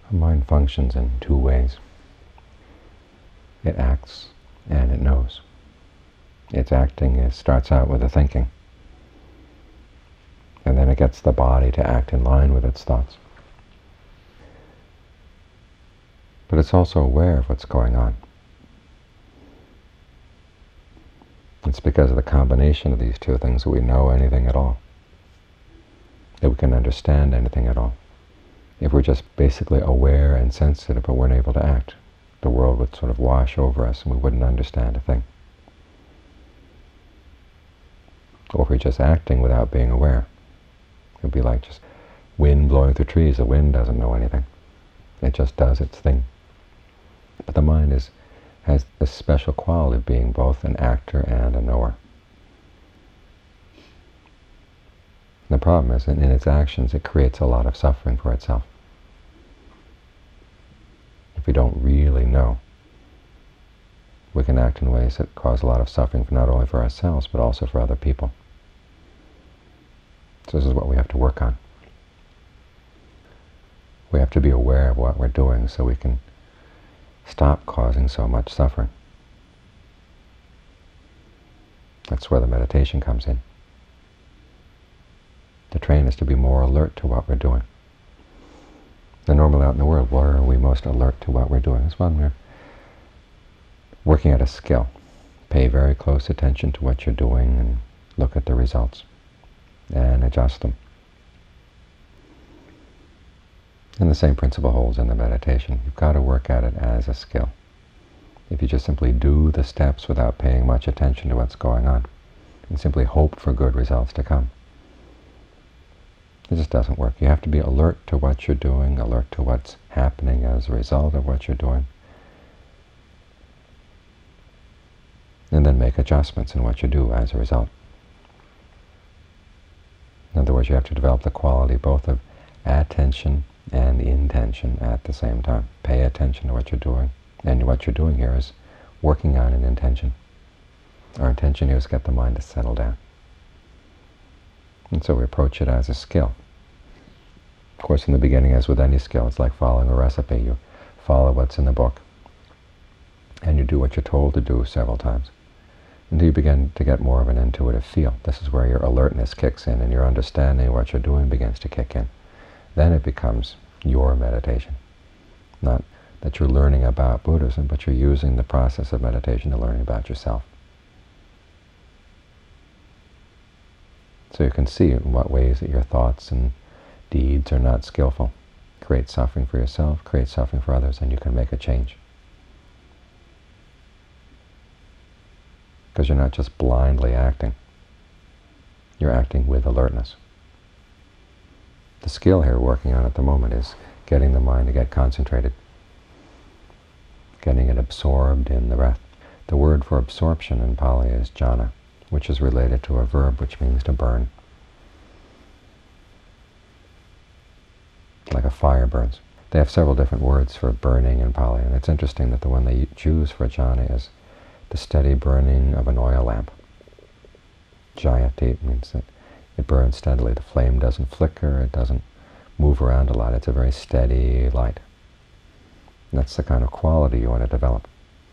The mind functions in two ways. It acts and it knows. Its acting starts out with a thinking, and then it gets the body to act in line with its thoughts. But it's also aware of what's going on. It's because of the combination of these two things that we know anything at all, that we can understand anything at all. If we're just basically aware and sensitive but weren't able to act, the world would sort of wash over us and we wouldn't understand a thing. Or if we're just acting without being aware, it would be like just wind blowing through trees. The wind doesn't know anything. It just does its thing. But the mind has this special quality of being both an actor and a knower. The problem is that in its actions it creates a lot of suffering for itself. If we don't really know, we can act in ways that cause a lot of suffering not only for ourselves but also for other people. So this is what we have to work on. We have to be aware of what we're doing so we can stop causing so much suffering. That's where the meditation comes in. To train us to be more alert to what we're doing. And normally out in the world, where are we most alert to what we're doing? It's when we're working at a skill. Pay very close attention to what you're doing and look at the results and adjust them. And the same principle holds in the meditation. You've got to work at it as a skill. If you just simply do the steps without paying much attention to what's going on and simply hope for good results to come, it just doesn't work. You have to be alert to what you're doing, alert to what's happening as a result of what you're doing, and then make adjustments in what you do as a result. In other words, you have to develop the quality both of attention and intention at the same time. Pay attention to what you're doing. And what you're doing here is working on an intention. Our intention here is to get the mind to settle down. And so we approach it as a skill. Of course, in the beginning, as with any skill, it's like following a recipe. You follow what's in the book, and you do what you're told to do several times, until you begin to get more of an intuitive feel. This is where your alertness kicks in, and your understanding of what you're doing begins to kick in. Then it becomes your meditation. Not that you're learning about Buddhism, but you're using the process of meditation to learn about yourself. So you can see in what ways that your thoughts and deeds are not skillful, create suffering for yourself, create suffering for others, and you can make a change. Because you're not just blindly acting. You're acting with alertness. The skill here we're working on at the moment is getting the mind to get concentrated, getting it absorbed in the breath. The word for absorption in Pali is jhana, which is related to a verb which means to burn. Like a fire burns. They have several different words for burning in Pali, and it's interesting that the one they choose for jhana is the steady burning of an oil lamp. Jayati means that it burns steadily. The flame doesn't flicker, it doesn't move around a lot. It's a very steady light. And that's the kind of quality you want to develop.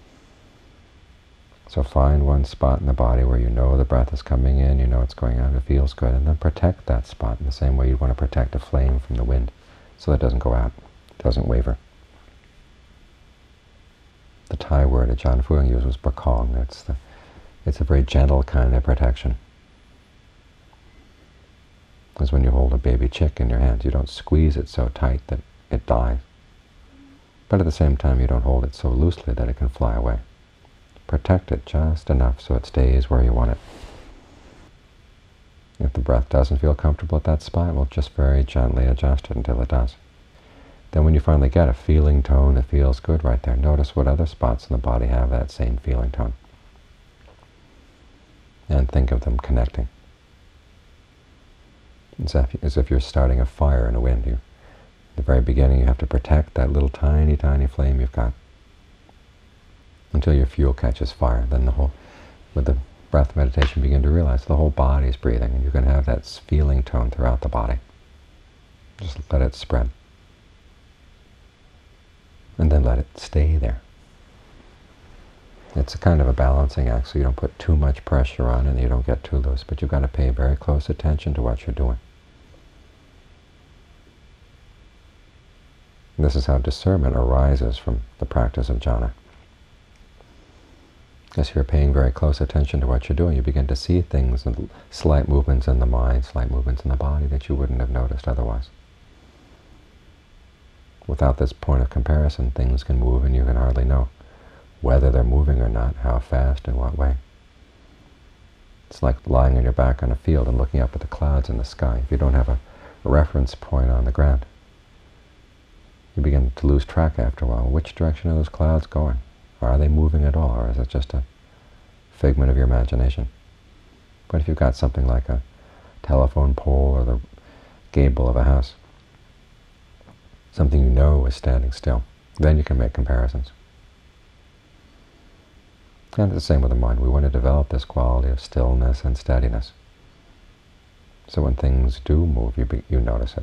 So find one spot in the body where you know the breath is coming in, you know it's going out, it feels good, and then protect that spot in the same way you'd want to protect a flame from the wind, so that it doesn't go out, it doesn't waver. The Thai word that Ajahn Fuang used was bakong. It's a very gentle kind of protection. It's when you hold a baby chick in your hands. You don't squeeze it so tight that it dies. But at the same time, you don't hold it so loosely that it can fly away. Protect it just enough so it stays where you want it. If the breath doesn't feel comfortable at that spot, we'll just very gently adjust it until it does. Then when you finally get a feeling tone that feels good right there, notice what other spots in the body have that same feeling tone. And think of them connecting. As if you're starting a fire in a wind. At the very beginning, you have to protect that little tiny, tiny flame you've got until your fuel catches fire. Then with the breath meditation, begin to realize the whole body is breathing, and you're going to have that feeling tone throughout the body. Just let it spread. and then let it stay there. It's a kind of a balancing act, so you don't put too much pressure on it and you don't get too loose, but you've got to pay very close attention to what you're doing. And this is how discernment arises from the practice of jhana. As you're paying very close attention to what you're doing, you begin to see things and slight movements in the mind, slight movements in the body that you wouldn't have noticed otherwise. Without this point of comparison, things can move and you can hardly know whether they're moving or not, how fast, in what way. It's like lying on your back on a field and looking up at the clouds in the sky. If you don't have a reference point on the ground, you begin to lose track after a while. Which direction are those clouds going? Are they moving at all, or is it just a figment of your imagination? But if you've got something like a telephone pole or the gable of a house, something you know is standing still, then you can make comparisons. And it's the same with the mind. We want to develop this quality of stillness and steadiness. So when things do move, you notice it.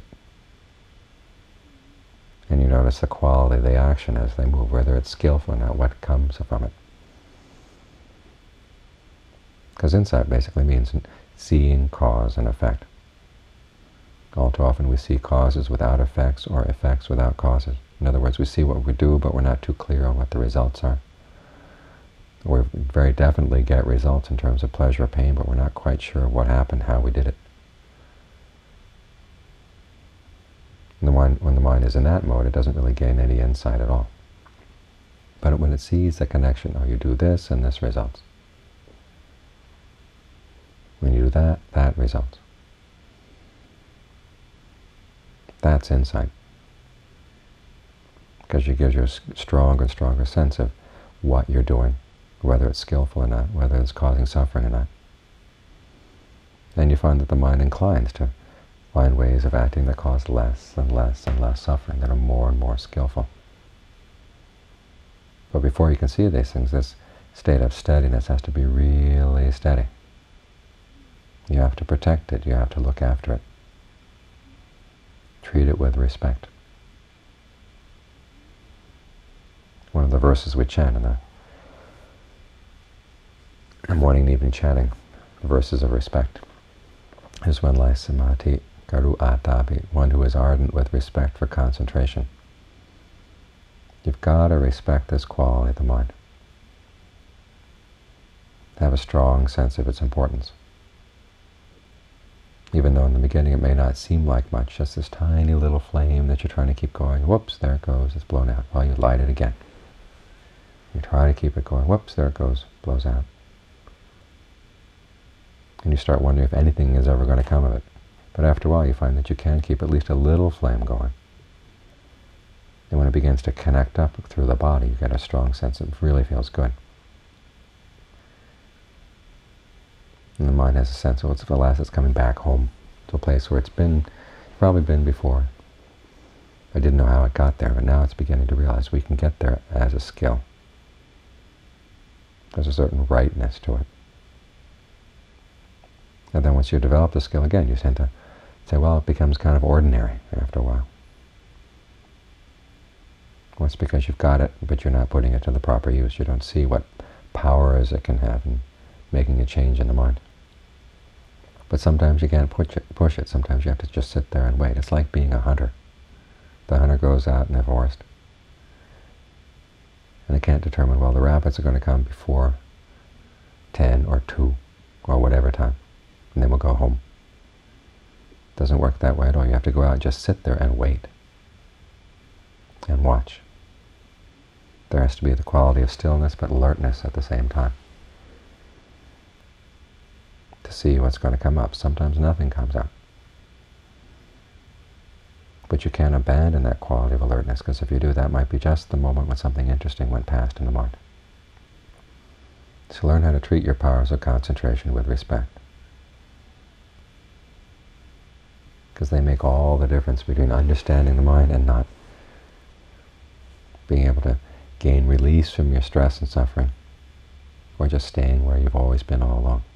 And you notice the quality of the action as they move, whether it's skillful or not, what comes from it. Because insight basically means seeing cause and effect. All too often we see causes without effects or effects without causes. In other words, we see what we do, but we're not too clear on what the results are. We very definitely get results in terms of pleasure or pain, but we're not quite sure what happened, how we did it. When the mind is in that mode, it doesn't really gain any insight at all. But when it sees the connection, oh, you do this and this results. When you do that, that results. That's insight. Because it gives you a stronger and stronger sense of what you're doing, whether it's skillful or not, whether it's causing suffering or not. Then you find that the mind inclines to find ways of acting that cause less and less and less suffering, that are more and more skillful. But before you can see these things, this state of steadiness has to be really steady. You have to protect it, you have to look after it. Treat it with respect. One of the verses we chant in the morning and evening chanting, the verses of respect, is one like samadhi karu atapi, one who is ardent with respect for concentration. You've got to respect this quality of the mind. Have a strong sense of its importance. Even though in the beginning it may not seem like much, just this tiny little flame that you're trying to keep going. Whoops, there it goes, it's blown out. Well, you light it again. You try to keep it going. Whoops, there it goes, blows out. And you start wondering if anything is ever going to come of it. But after a while you find that you can keep at least a little flame going. And when it begins to connect up through the body, you get a strong sense that it really feels good. And the mind has a sense of it's the last it's coming back home to a place where it's probably been before. I didn't know how it got there, but now it's beginning to realize we can get there as a skill. There's a certain rightness to it. And then once you develop the skill again, you tend to say, well, it becomes kind of ordinary after a while. Well, it's because you've got it, but you're not putting it to the proper use. You don't see what power it can have in making a change in the mind. But sometimes you can't push it. Sometimes you have to just sit there and wait. It's like being a hunter. The hunter goes out in the forest, and they can't determine, well, the rabbits are going to come before 10 or 2 or whatever time, and then we'll go home. It doesn't work that way at all. You have to go out and just sit there and wait and watch. There has to be the quality of stillness but alertness at the same time to see what's going to come up. Sometimes nothing comes up. But you can't abandon that quality of alertness, because if you do, that might be just the moment when something interesting went past in the mind. So learn how to treat your powers of concentration with respect, because they make all the difference between understanding the mind and not. Being able to gain release from your stress and suffering, or just staying where you've always been all along.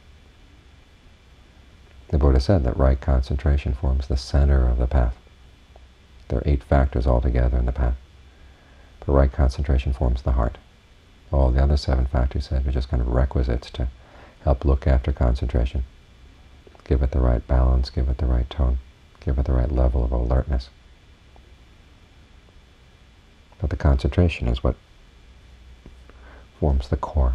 The Buddha said that right concentration forms the center of the path. There are 8 factors altogether in the path. The right concentration forms the heart. All the other 7 factors said are just kind of requisites to help look after concentration. Give it the right balance, give it the right tone, give it the right level of alertness. But the concentration is what forms the core.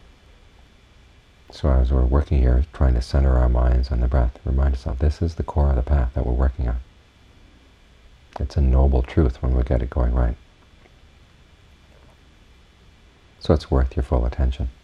So as we're working here, trying to center our minds on the breath, remind ourselves, this is the core of the path that we're working on. It's a noble truth when we get it going right. So it's worth your full attention.